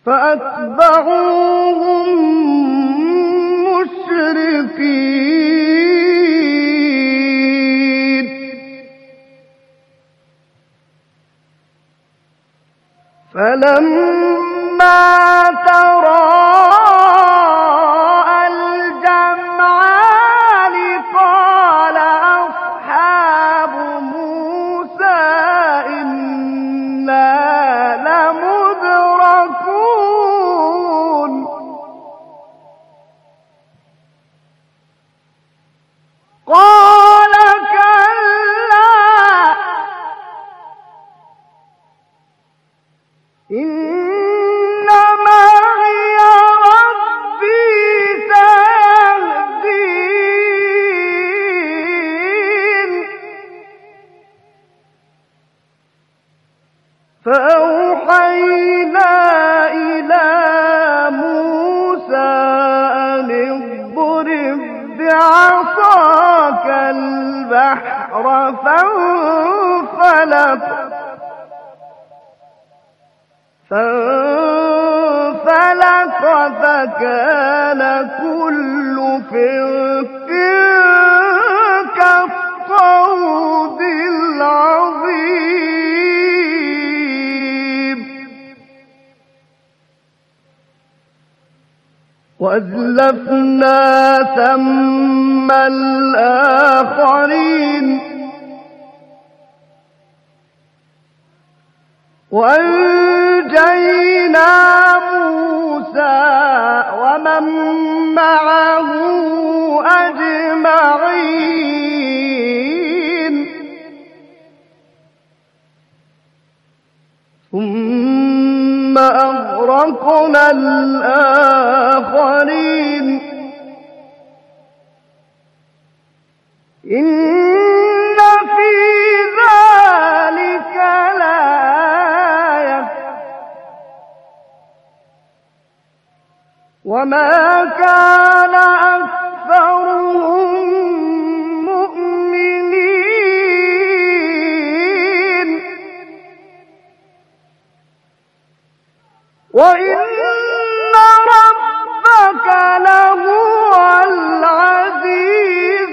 فأتبعوهم مشرقين فلما تراءى الجمعان قال أصحاب موسى إنا لمدركون قال كلا إن معي ربي سيهدين فأوحينا إلى موسى أن اضرب بعصاك البحر فانفلق فكان كل فرق كالطود العظيم وأزلفنا ثم الآخرين وأنجينا موسى ومن معه أجمعين ثم أغرقنا الآخرين إن في ذلك لآية وما كان أكثرهم مؤمنين وإن ربك لهو العزيز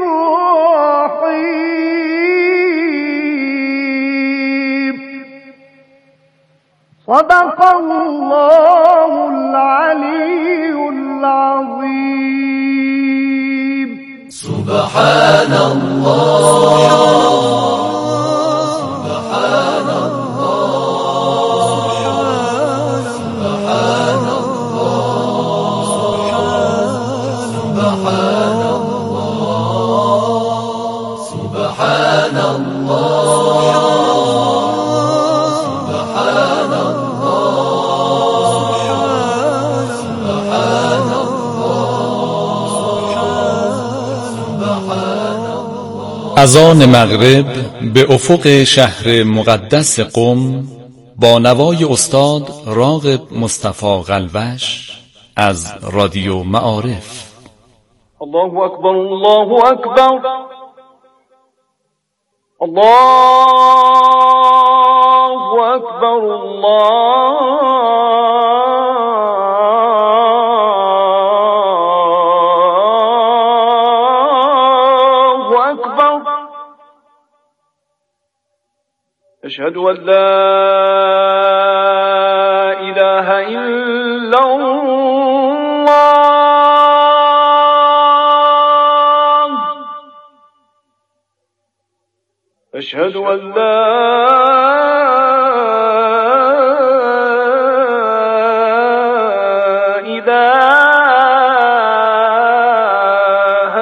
الرحيم صدق الله العلي العظيم سبحان الله از آن مغرب به افق شهر مقدس قم با نوای استاد راغب مصطفی قلوش از رادیو معارف. الله اکبر الله اکبر الله اکبر أشهد أن لا إله إلا الله أشهد أن لا إله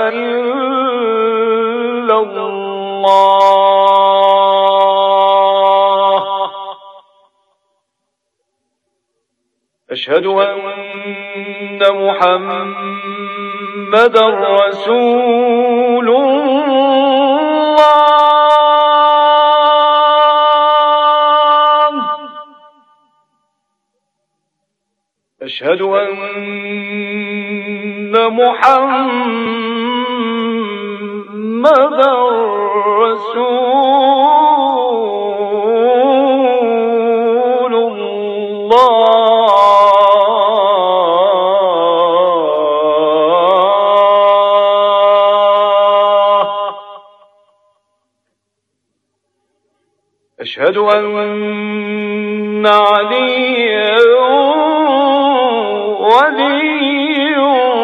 إلا الله أشهد أن محمدا رسول الله أشهد أن محمدا رسول الله أشهد أن عليا ولي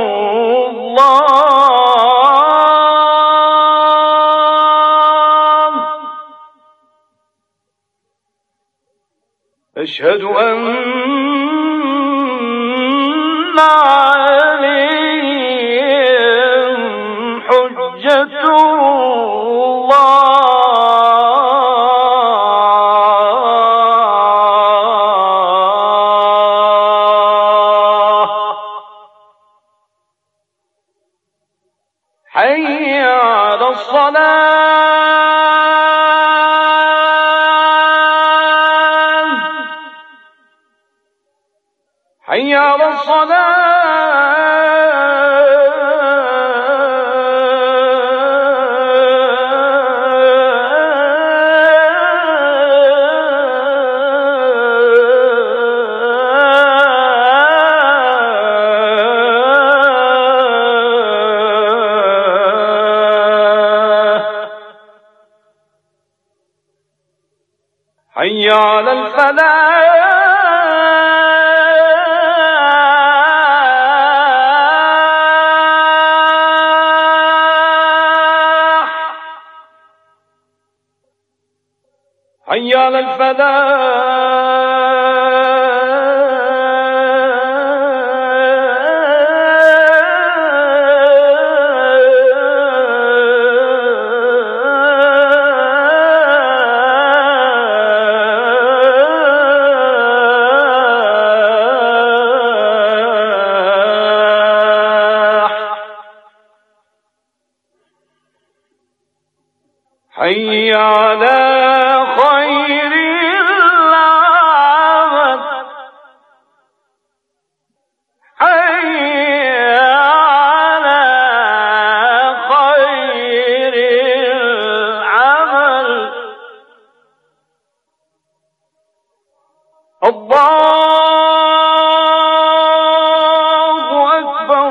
الله. أشهد أن عليهم حجة الله. حي على الصلاة. حي على حي على الفلاح. حي على حي على خير العمل. حي على خير العمل. الله أكبر.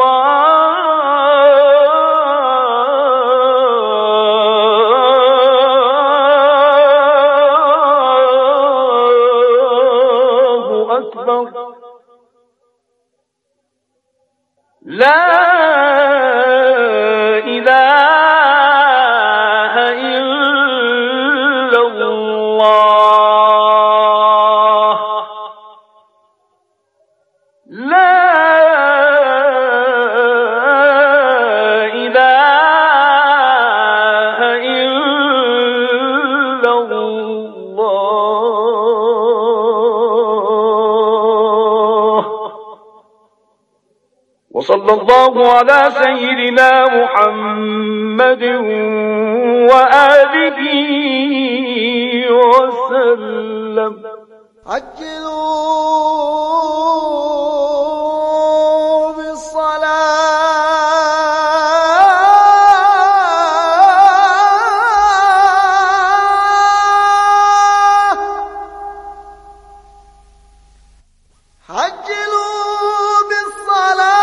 لا إله إلا الله. لا إله إلا الله. وصلى الله على سيدنا محمد وآله وسلم. عجلوا بالصلاة. عجلوا بالصلاة.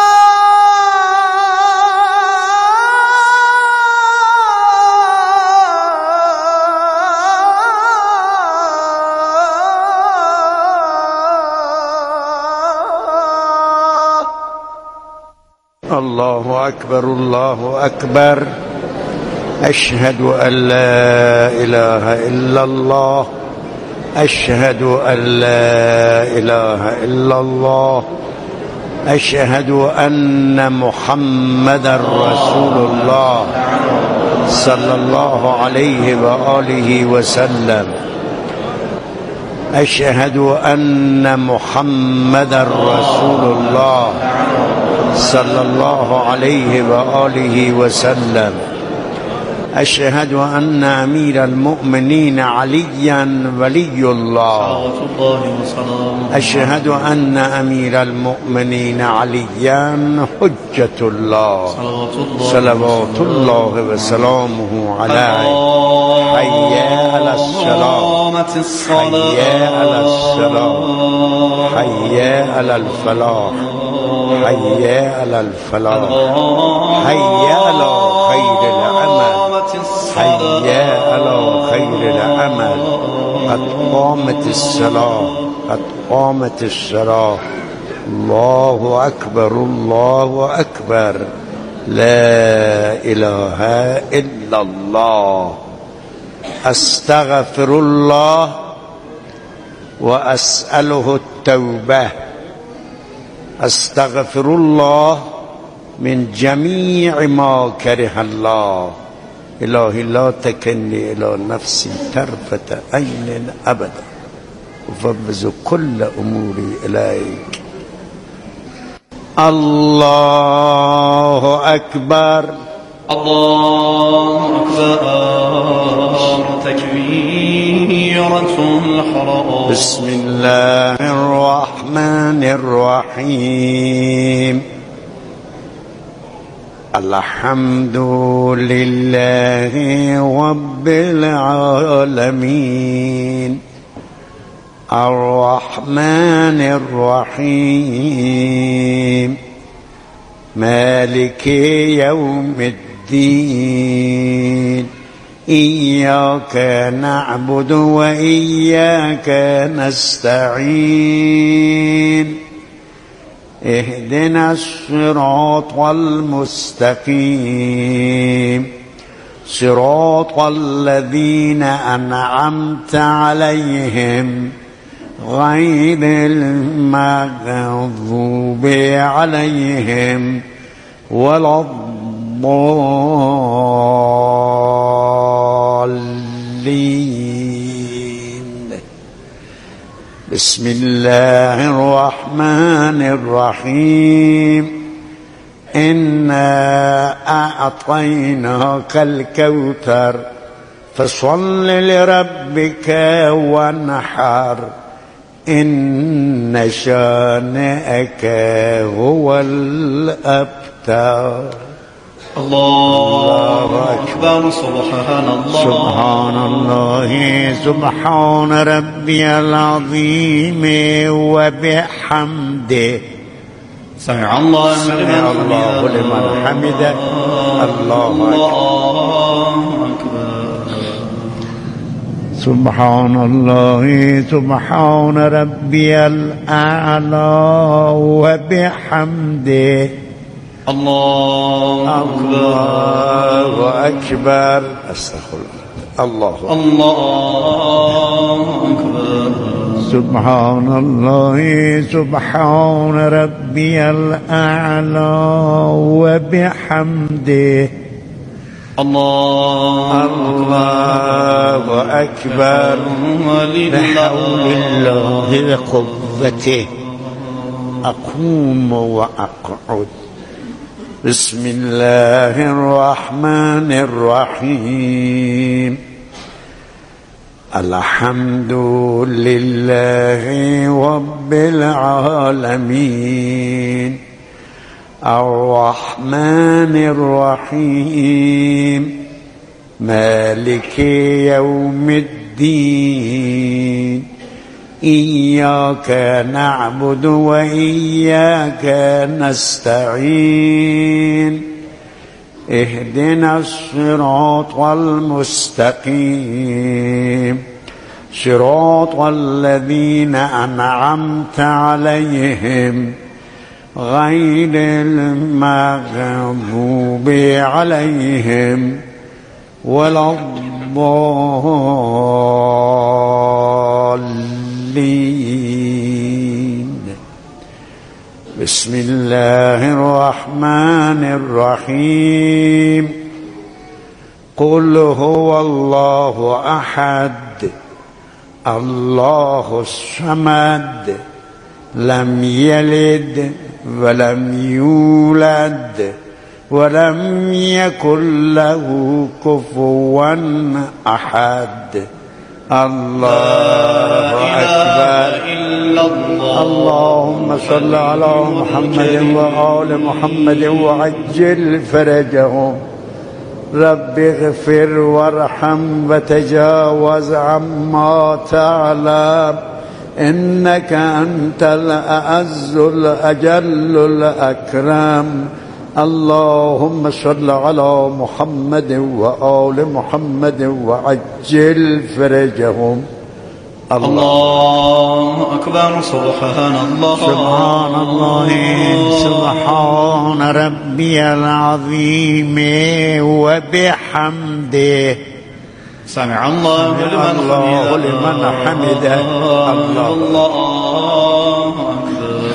الله أكبر الله أكبر. أشهد أن لا إله إلا الله. أشهد أن لا إله إلا الله. أشهد أن محمدا رسول الله صلى الله عليه وآله وسلم. أشهد أن محمدا رسول الله صلى الله عليه وآله وسلم. أشهد أن أمير المؤمنين عليا ولي الله. أشهد أن أمير المؤمنين عليا حجة الله صلوات الله وسلامه عليه. حي على الصلاة. حي على الصلاة. حي على الفلاح. حي على الفلاح. حي على خير العمل. حي على خير العمل. قد قامت الصلاة قد قامت الصلاة. الله أكبر الله أكبر. لا إله إلا الله. أستغفر الله وأسأله التوبة. أستغفر الله من جميع ما كره الله. إلهي لا تكلني إلى نفسي طرفة عين أبدا، أفوض كل أموري إليك. الله أكبر الله أكبر تكبيرة الحرام. بسم الله الرحمن الرحيم. الحمد لله رب العالمين الرحمن الرحيم مالك يوم الدين. إياك نعبد وإياك نستعين. اهدنا الصراط المستقيم صراط الذين أنعمت عليهم غير المغضوب عليهم ولا الضالين. بسم الله الرحمن الرحيم. إنا أعطيناك الكوثر فصل لربك وانحر إن شانئك هو الأبتر. الله أكبر. سبحان الله سبحان الله سبحان ربي العظيم وبحمده. سمع الله لمن حمده. الله أكبر. سبحان الله سبحان ربي الأعلى وبحمده. الله أكبر. أستغفر الله. الله أكبر. سبحان الله سبحان ربي الأعلى وبحمده. الله أكبر. بحول الله وقوته أقوم وأقعد. بسم الله الرحمن الرحيم. الحمد لله رب العالمين الرحمن الرحيم مالك يوم الدين. إياك نعبد وإياك نستعين. اهدنا الصراط المستقيم صراط الذين أنعمت عليهم غير المغضوب عليهم ولا الضالين. بسم الله الرحمن الرحيم. قل هو الله أحد الله الصمد لم يلد ولم يولد ولم يكن له كفوا أحد. الله أكبر. اللهم صل على محمد وآل محمد وعجل فرجهم. رب اغفر وارحم وتجاوز عما تعلم إنك أنت الأعز الأجل الأكرم. اللهم صل على محمد وآل محمد وعجل فرجهم. الله أكبر. سبحان الله. سبحان الله. سبحان ربي العظيم وبحمده. سمع الله لمن حمده. الله أكبر.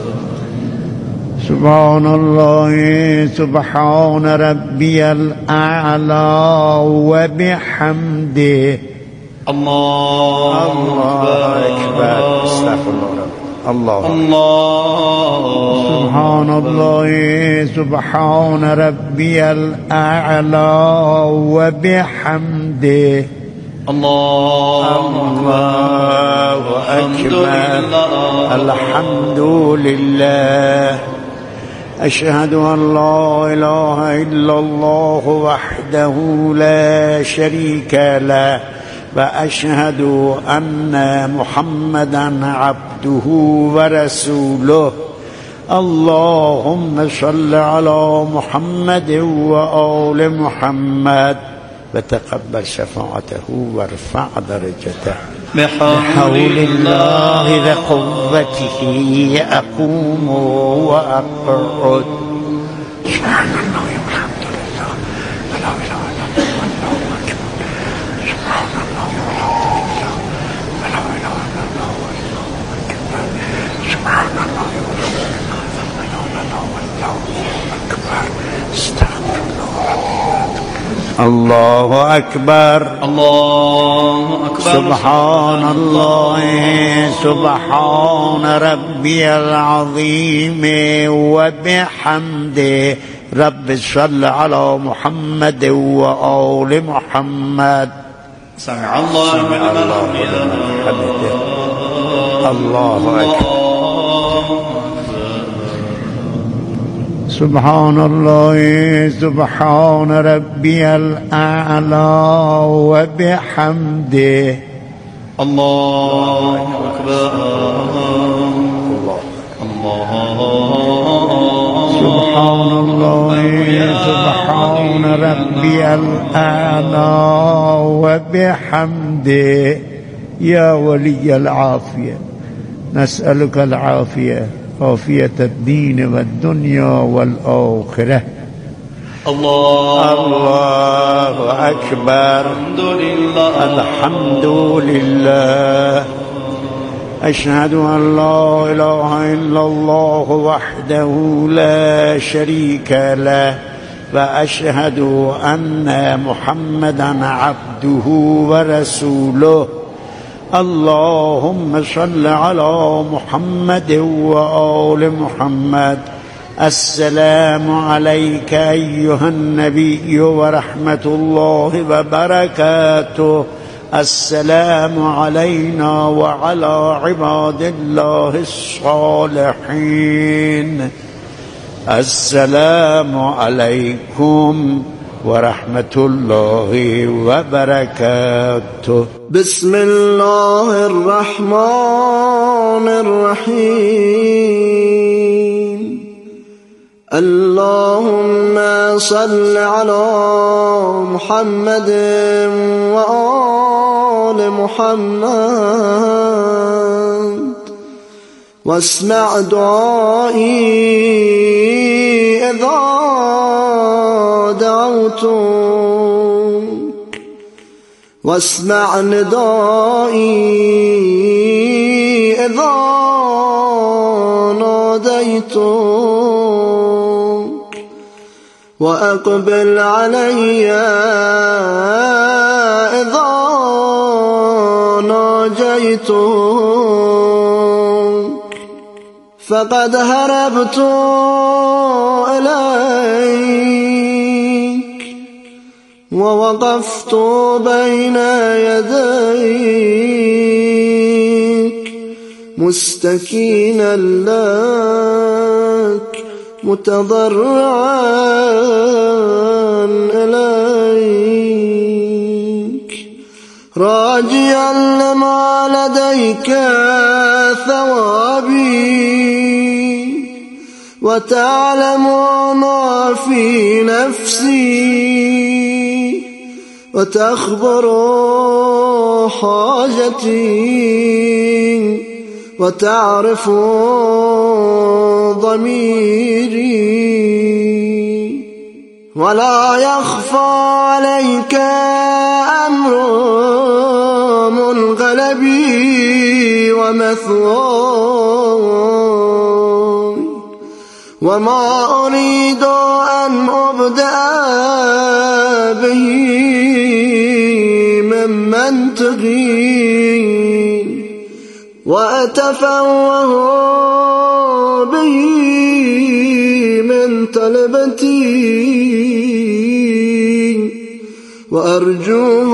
سبحان الله. سبحان ربي الأعلى وبحمده. الله أكبر. استغفر الله. سبحان الله. سبحان ربي الأعلى وبحمده. الله أكبر. الحمد لله. أشهد أن لا إله إلا الله وحده لا شريك له، وأشهد أن محمدا عبده ورسوله. اللهم صل على محمد وآل محمد وتقبل شفاعته وارفع درجته. بحول الله وقوته أقوم وأقعد. سبحان الله والحمد لله ولا إله إلا الله والله أكبر. سبحان الله والحمد لله ولا إله إلا الله والله أكبر. سبحان الله والحمد لله ولا إله إلا الله والله أكبر. استغفر الله أكبر. الله أكبر. سبحان الله. سبحان ربي العظيم وبحمده. رب صل على محمد وآل محمد. سمع الله لمن حمده. الله أكبر. سبحان الله. سبحان ربي الأعلى وبحمده. الله أكبر. سبحان الله. سبحان ربي الأعلى وبحمده. يا ولي العافية، نسألك العافية، عافية الدين والدنيا والآخرة. الله أكبر. الحمد لله. أشهد أن لا إله إلا الله وحده لا شريك له، وأشهد أن محمدا عبده ورسوله. اللهم صل على محمد وآل محمد. السلام عليك أيها النبي ورحمة الله وبركاته. السلام علينا وعلى عباد الله الصالحين. السلام عليكم ورحمة الله وبركاته. بسم الله الرحمن الرحيم. اللهم صل على محمد وآل محمد واسمع دعائي إذا دعوتك، واسمع ندائي إذا ناديتك، وأقبل علي إذا ناجيتك، فقد هربت إليك ووقفت بين يديك مستكينا لك متضرعا إليك راجيا لما لديك ثوابي وتعلم ما في نفسي وتخبر حاجتي وتعرف ضميري ولا يخفى عليك أمر منقلبي ومثواي وما أريد أن أبدأ به من منطقي وأتفوه به من طلبتي وأرجوه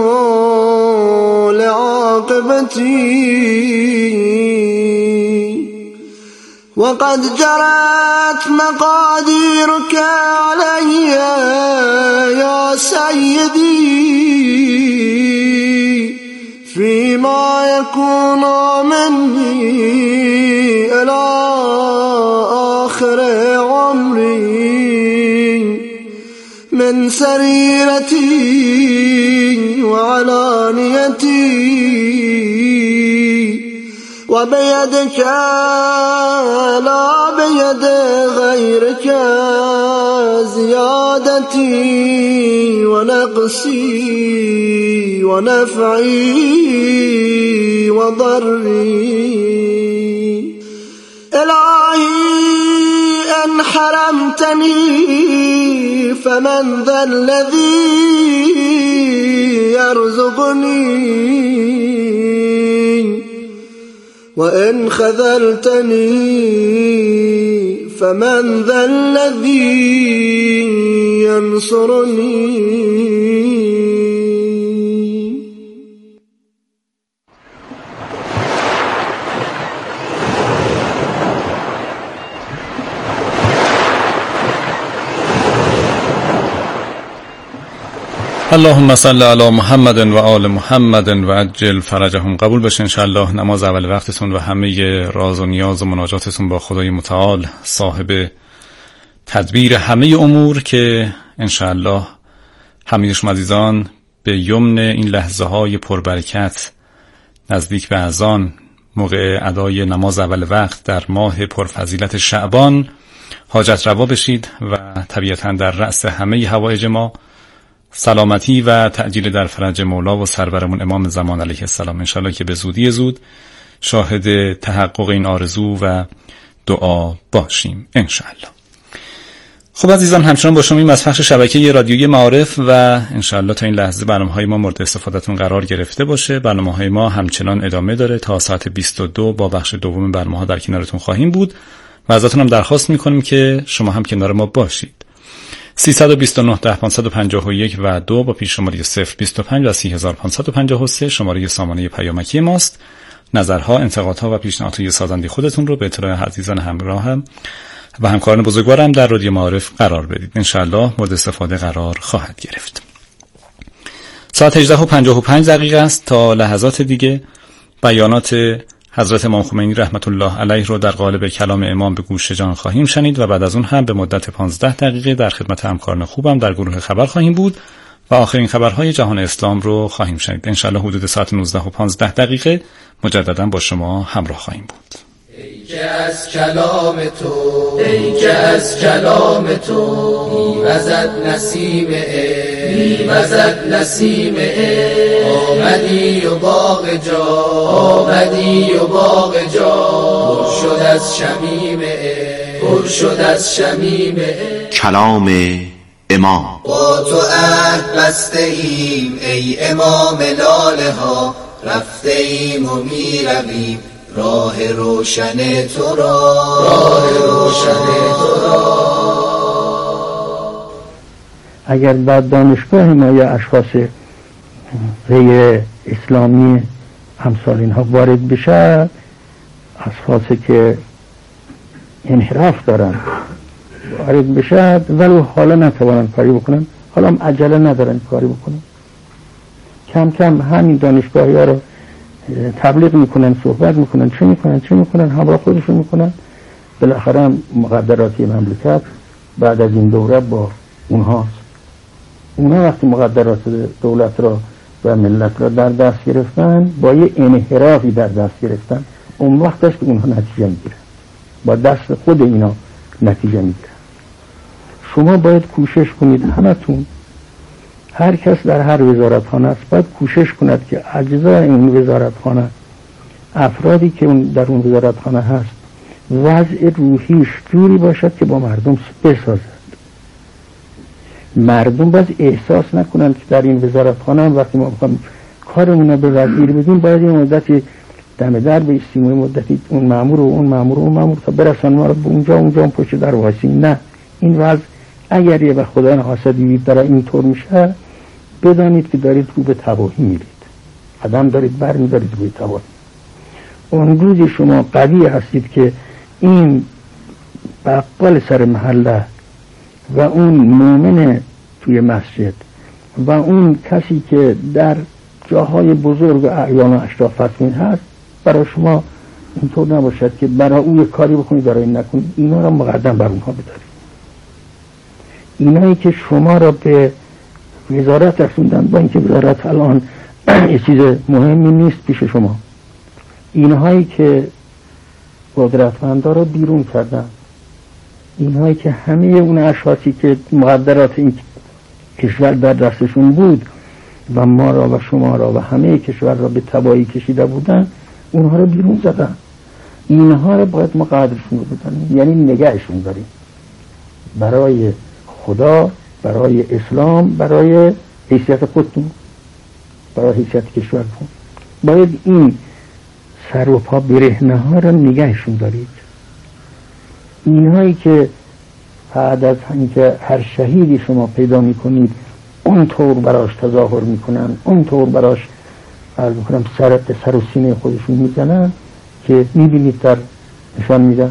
لعاقبتي وقد جرت مقاديرك علي يا سيدي فيما يكون مني إلى آخر عمري من سريرتي وعلانيتي وبيدك لا بيد غيرك زيادتي ونقصي ونفعي وضري إلهي إن حرمتني فمن ذا الذي يرزقني وإن خذلتني فمن ذا الذي ينصرني. اللهم صل علی محمد و آل محمد و عجل فرجهم. قبول بشه انشاءالله نماز اول وقتتون و همه راز و نیاز و مناجاتتون با خدای متعال صاحب تدبیر همه امور که انشاءالله همه شما عزیزان به یمن این لحظه های پربرکت نزدیک به اذان موقع ادای نماز اول وقت در ماه پرفضیلت شعبان حاجت روا بشید و طبیعتا در رأس همه حوایج ما سلامتی و تعجیل در فرج مولا و سرورمون امام زمان علیه السلام انشالله که به زودی زود شاهد تحقق این آرزو و دعا باشیم انشالله. خب عزیزان همچنان با شما از پخش شبکه رادیویی معارف و انشالله تا این لحظه برنامه‌های ما مورد استفادهتون قرار گرفته باشه. برنامه‌های ما همچنان ادامه داره تا ساعت 22 با بخش دوم برنامه‌ها در کنارتون خواهیم بود و ازتون هم درخواست می‌کنیم که شما هم کنار ما باشید. 329 10 551 و 2 با پیش شماره 025 و 3553 شماره سامانه پیامکی ماست. نظرها، انتقادها و پیشنهادهای سازنده خودتون رو به اطلاع عزیزان همراهم و همکاران بزرگوارم در رادیو معارف قرار بدید. انشالله مورد استفاده قرار خواهد گرفت. ساعت 18:55 است. تا لحظات دیگه بیانات حضرت امام خمینی رحمت الله علیه رو در قالب کلام امام به گوش جان خواهیم شنید و بعد از اون هم به مدت 15 دقیقه در خدمت همکاران خوبم در گروه خبر خواهیم بود و آخرین خبرهای جهان اسلام رو خواهیم شنید. انشالله حدود ساعت 19:15 مجددا با شما همراه خواهیم بود. ای که از کلام تو ای که از کلام تو میوزد نسیم میوزد نسیم آمدی و باغ جا آمدی و باغ جا پر شد از شمیم پر شد از شمیم کلام امام. با تو عهد بسته ایم ای امام لاله ها رفته ایم و میرویم راه روشن تو را راه روشن تو را. اگر بعد دانشگاه ما یا اشخاص غیر اسلامی همسال اینها وارد بشه، اشخاصی که انحراف دارن وارد بشه ولو حالا نتوانن کاری بکنن، حالا هم عجله ندارن کاری بکنن، کم کم همین دانشگاهی ها رو تبلیغ میکنن، صحبت میکنن، چه میکنن همراه خودشون میکنن. بالاخره مقدراتی مملکت بعد از این دوره با اونهاست. اونها وقتی مقدرات دولت را و ملت را در دست گرفتن، با یه انحرافی در دست گرفتن. اون وقت است که اونها نتیجه میگیرن، با دست خود اینا نتیجه میگیرن. شما باید کوشش کنید، همتون، هر کس در هر وزارتخانه است باید کوشش کند که اجزای این وزارتخانه، افرادی که در اون وزارتخانه هست، وضع روحیش جوری باشد که با مردم بسازد. مردم باید احساس نکنند که در این وزارتخانه وقتی ما میخوایم کارمون رو به وزیر بدیم باید این مدتی دم در بیستیم، این مدتی اون مأمور و اون مأمور و اون مأمور تا برسن ما رو به اونجا پشت در وایسیم. نه، این وضع اگر یه وقت خدا نخواسته دیدید داره اینطور میشه، بدانید که دارید رو به تباهی میرید، قدم دارید برمیدارید روی تباهی. اون روزی شما قوی هستید که این بقال سر محله و اون مومن توی مسجد و اون کسی که در جاهای بزرگ و اعیان و اشراف فتمین هست، برای شما اینطور نباشد که برای اون کاری بکنید برای این نکنید، اینا را مقدم بر اونها بدارید. اینایی که شما را به وزارت رسوندن، با اینکه وزارت الان یه چیز مهمی نیست پیش شما، اینهایی که قدرتمندا را بیرون کردن، اینهایی که همه اون اشخاصی که مقدرات این کشور در دستشون بود و ما را و شما را و همه کشور را به تباهی کشیده بودن، اونها را بیرون زدن. اینها را باید ما قدرشون رو بدانیم، یعنی نگهشون داریم برای خدا، برای اسلام، برای حیثیت خودتون، برای حیثیت کشورتون. باید این سر و پا برهنه ها را نگهشون دارید. اینهایی که بعد از اینکه هر شهیدی شما پیدا میکنید اونطور براش تظاهر میکنن، اونطور براش عرض میکنم سر و سینه خودشون میزنن که میبینید در نشان میدن.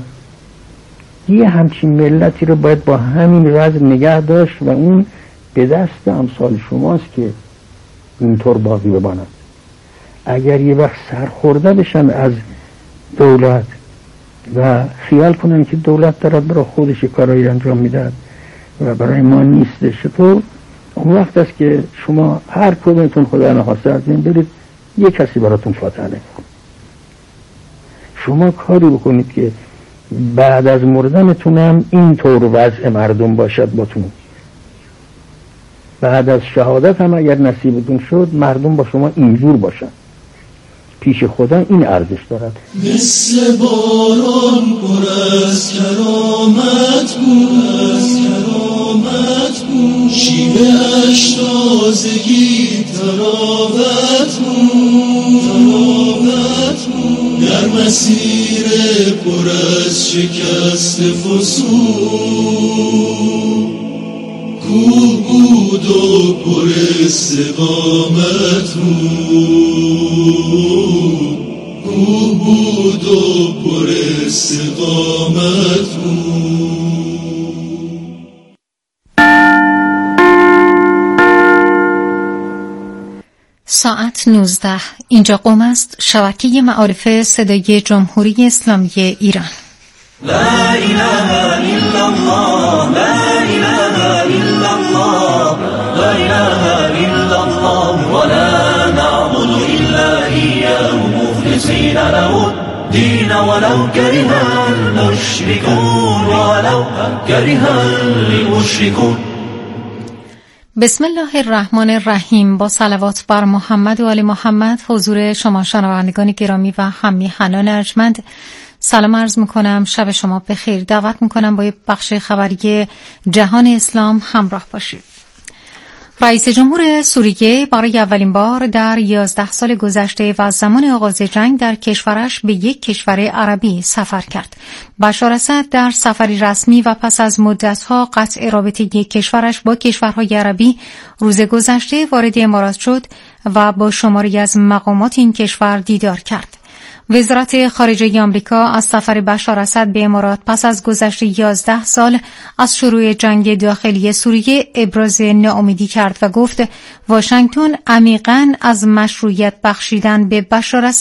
یه همچین ملتی رو باید با همین وضع نگه داشت و اون به دست امثال شماست که اینطور باقی بماند. اگر یه وقت سرخورده بشن از دولت و خیال کنن که دولت دارد برای خودش کارایی انجام میدهد و برای ما نیستش، تو اون وقت است که شما هر کدومتون خدا نخواسته از این برید یک کسی براتون فاتحه نکنه. شما کاری بکنید که بعد از مردنتون هم اینطور وضع مردم باشد باتون. بعد از شهادت هم اگر نصیبتون شد مردم با شما اینجور باشن. پیش خدا این ارزش دارد. مثل باران پر از کرامت بود، شیوه اش تازگی تراوت بود، در مسیر پر از شکست فسون، کوه بود و پر استقامت بود، کوه بود و پر استقامت بود. ساعت 19. اینجا قم است، شبکه معارف صدای جمهوری اسلامی ایران. لا اله الا الله، لا اله الا الله، لا اله الا الله، ولا نعبد الا اياه مخلصين له الدين ولو كره المشركون، ولو كره المشركون. بسم الله الرحمن الرحیم. با صلوات بر محمد و آل محمد حضور شما شنوندگان گرامی و هم میهنان ارجمند سلام عرض میکنم. شب شما بخیر. دعوت میکنم با بخش خبری جهان اسلام همراه باشید. رئیس جمهور سوریه برای اولین بار در 11 سال گذشته و زمان آغاز جنگ در کشورش به یک کشور عربی سفر کرد. بشار اسد در سفری رسمی و پس از مدت‌ها قطع رابطه یک کشورش با کشورهای عربی روز گذشته وارد امارات شد و با شماری از مقامات این کشور دیدار کرد. وزارت خارجه آمریکا از سفر بشار اسد به امارات پس از گذشت 11 سال از شروع جنگ داخلی سوریه ابراز ناامیدی کرد و گفت واشنگتن عمیقاً از مشروعیت بخشیدن به بشار اسد